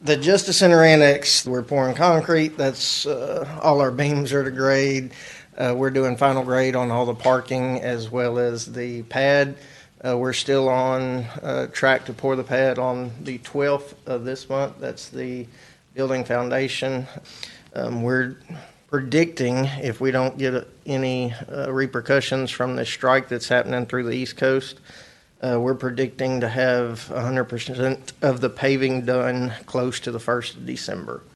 The Justice Center Annex, we're pouring concrete. That's all our beams are to grade. We're doing final grade on all the parking as well as the pad. We're still on track to pour the pad on the 12th of this month. That's the building foundation. We're predicting, if we don't get any repercussions from this strike that's happening through the East Coast, we're predicting to have 100% of the paving done close to the 1st of December.